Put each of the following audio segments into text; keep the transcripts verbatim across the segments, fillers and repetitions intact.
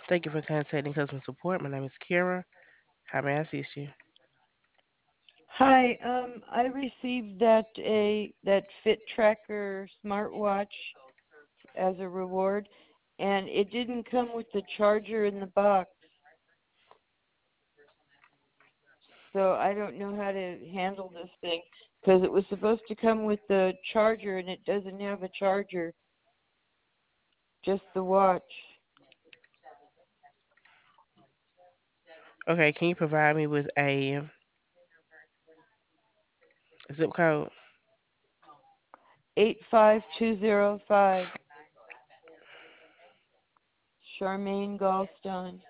Thank you for contacting customer support. My name is Kira. How may I assist you? Hi, um, I received that a that Fit Tracker smartwatch as a reward, and it didn't come with the charger in the box, so I don't know how to handle this thing because it was supposed to come with the charger, and it doesn't have a charger, just the watch. Okay, can you provide me with a zip code? Eight five two zero five, Charmaine Gallstone.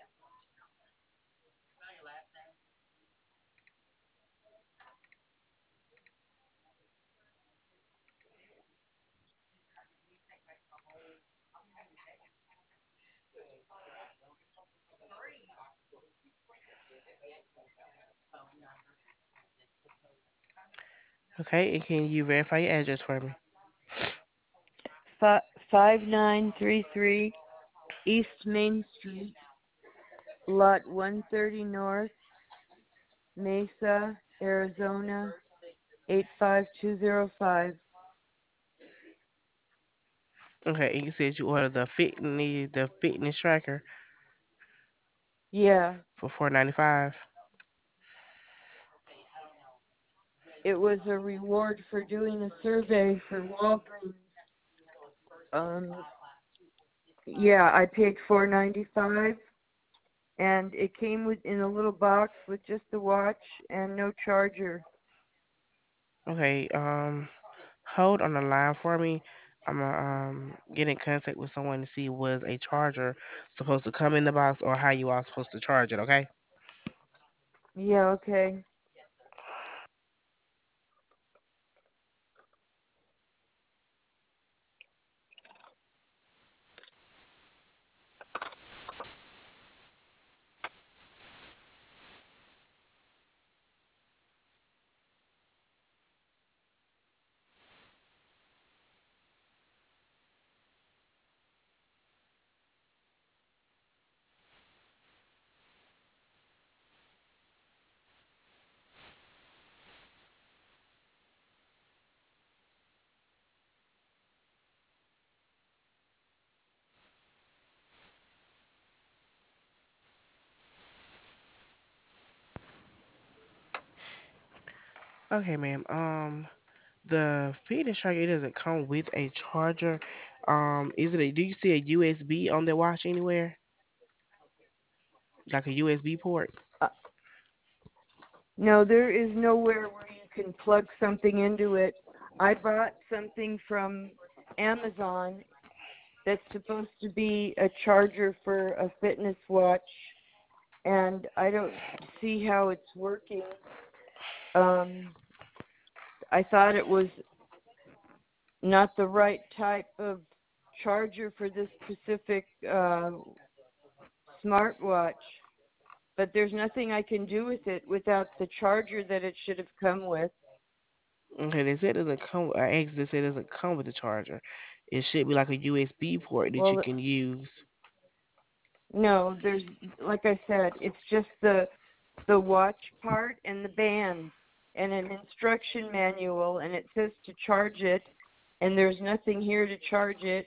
Okay, and can you verify your address for me? Five nine three three East Main Street, Lot one thirty North, Mesa, Arizona, eight five two zero five. Okay, and you said you ordered the fitness the fitness tracker Yeah, for four ninety five. it was a reward for doing a survey for Walgreens. Um, yeah, I paid four ninety five, and it came with in a little box with just the watch and no charger. Okay, um, hold on the line for me. I'm gonna um get in contact with someone to see was a charger supposed to come in the box or how you all supposed to charge it. Okay. Yeah, okay. Okay, ma'am. Um, the fitness tracker it doesn't come with a charger. Um, is it a? Do you see a U S B on the watch anywhere? Like a U S B port? Uh, no, there is nowhere where you can plug something into it. I bought something from Amazon that's supposed to be a charger for a fitness watch, and I don't see how it's working. Um, I thought it was not the right type of charger for this specific uh, smartwatch, but there's nothing I can do with it without the charger that it should have come with. Okay, they said it doesn't come. I asked. They said it doesn't come with a charger. It should be like a U S B port that you Well, can use. no, there's like I said, it's just the the watch part and the band and an instruction manual, and it says to charge it, and there's nothing here to charge it,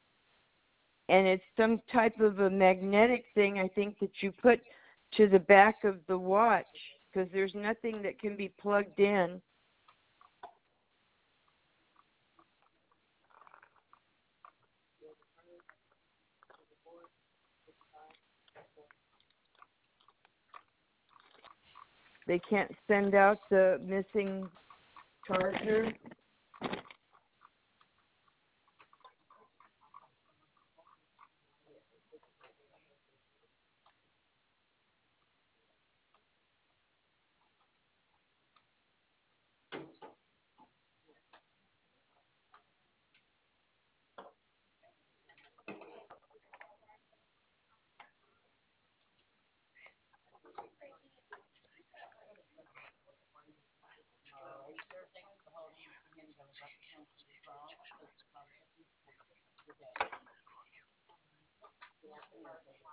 and it's some type of a magnetic thing I think that you put to the back of the watch because there's nothing that can be plugged in. They can't send out the missing charger.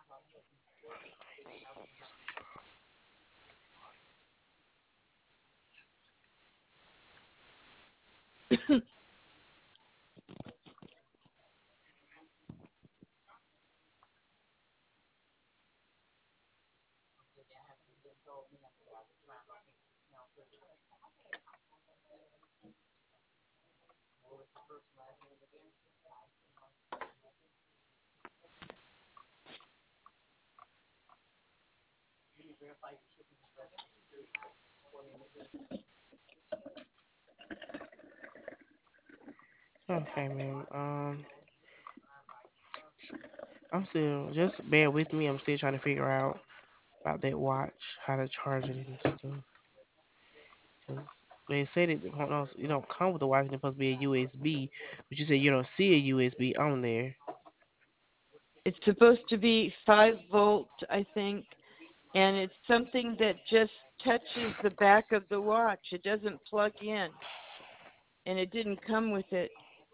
Okay, man. Um, I'm still just bear with me. I'm still trying to figure out about that watch, how to charge it and stuff. 'Cause they said it don't know, it don't come with the watch. It's supposed to be a U S B, but you said you don't see a U S B on there. It's supposed to be five volt, I think, and it's something that just touches the back of the watch. It doesn't plug in, and it didn't come with it.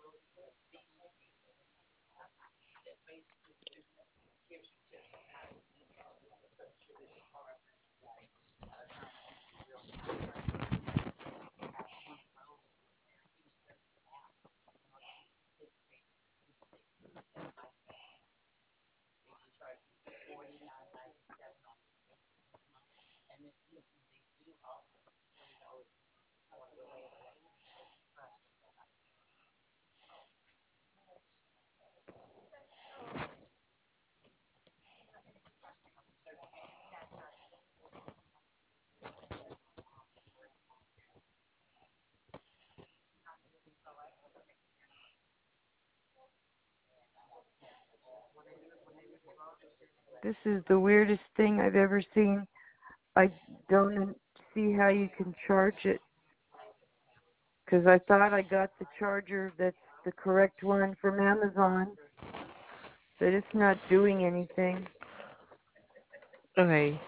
This is the weirdest thing I've ever seen. I don't see how you can charge it because I thought I got the charger that's the correct one from Amazon, but it's not doing anything. Okay,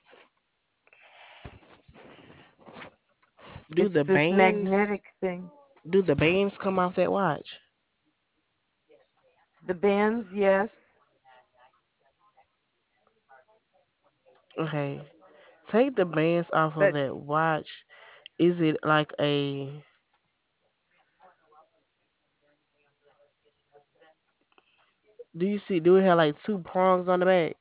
do It's the this bands magnetic thing. do the bands come off that watch? The bands, yes, Okay, take the bands off of but that watch. Is it like a? Do you see? Do it have like two prongs on the back?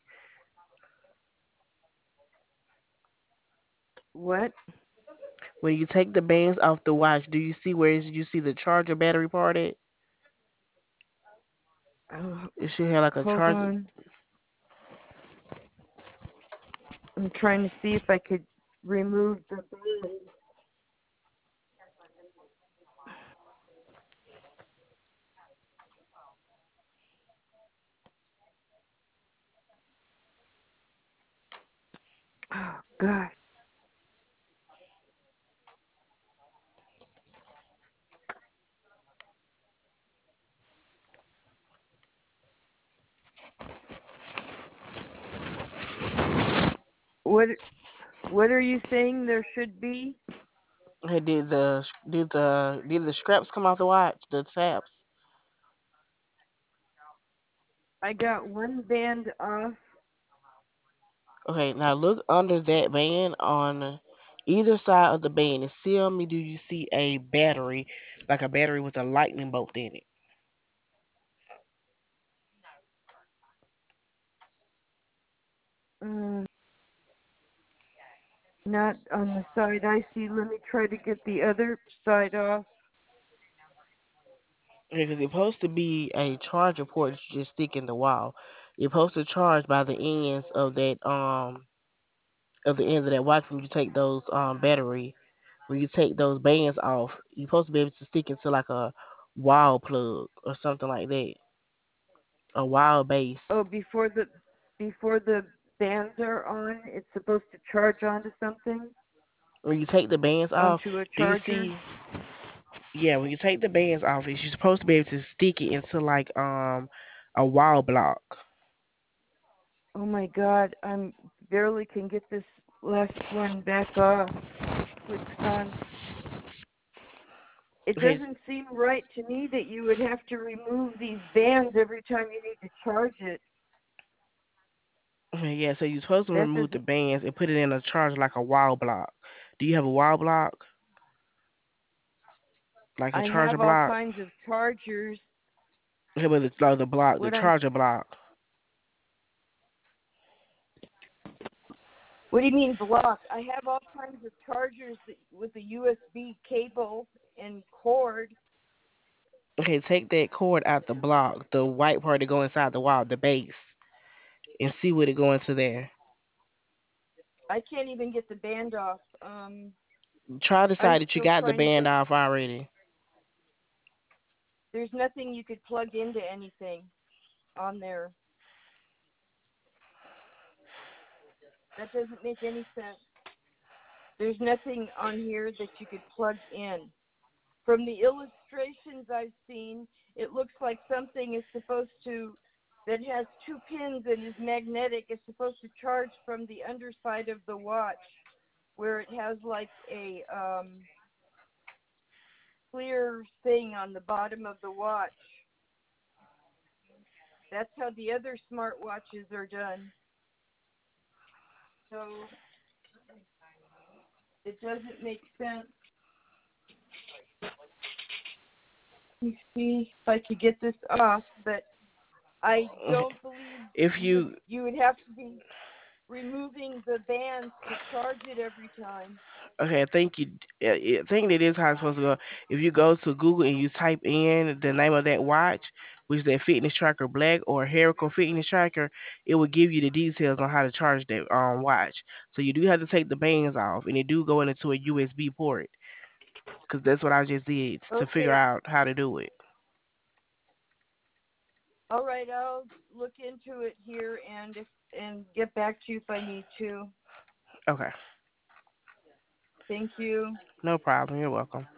what? When you take the bands off the watch, do you see where is you see the charger battery part at? Oh, It should have like a hold charger. on. I'm trying to see if I could remove the band. Oh, gosh. What what are you saying there should be? Okay, did the did the did the straps come off the watch? The tabs. I got one band off. Okay, now look under that band on either side of the band and see me. Do you see a battery, like a battery with a lightning bolt in it? Uh, not on the side I see. Let me try to get the other side off. Because it's supposed to be a charger port that you just stick in the wall. You're supposed to charge by the ends of that um of the ends of that watch when you take those um battery when you take those bands off. You're supposed to be able to stick into like a wall plug or something like that. A wall base. Oh, before the before the bands are on, it's supposed to charge onto something, When you take the bands off, onto a do you charger. see? Yeah, when you take the bands off, you're supposed to be able to stick it into like um a wall block. Oh my God, I'm barely can get this last one back off. Clicks on. It Okay, doesn't seem right to me that you would have to remove these bands every time you need to charge it. Okay, yeah. So you're supposed to That remove the doesn't. bands and put it in a charger like a wall block. Do you have a wall block, like a I charger have all block? kinds of chargers. Okay, but it's like the block, the What I'm. charger block. What do you mean block? I have all kinds of chargers that, with a U S B cable and cord. Okay, take that cord out the block, the white part that go inside the wall, the base, and see what it go into there. I can't even get the band off. Um, Try to I'm decide that you still got the trying to. band off already. There's nothing you could plug into anything on there. That doesn't make any sense. There's nothing on here that you could plug in. From the illustrations I've seen, it looks like something is supposed to, that has two pins and is magnetic, is supposed to charge from the underside of the watch, where it has like a um, clear thing on the bottom of the watch. That's how the other smartwatches are done. So it doesn't make sense. Let me see if I could get this off, but I Okay. don't believe If you would you you would have to be removing the bands to charge it every time. Okay, I think you. yeah, yeah, I think that is how it's supposed to go. If you go to Google and you type in the name of that watch, which is that Fitness Tracker Black or Herico Fitness Tracker, it will give you the details on how to charge that um watch. So you do have to take the bands off, and it do go into a U S B port, because that's what I just did to figure Okay. out how to do it. All right, I'll look into it here and if and get back to you if I need to. Okay, Thank you. no problem. You're welcome.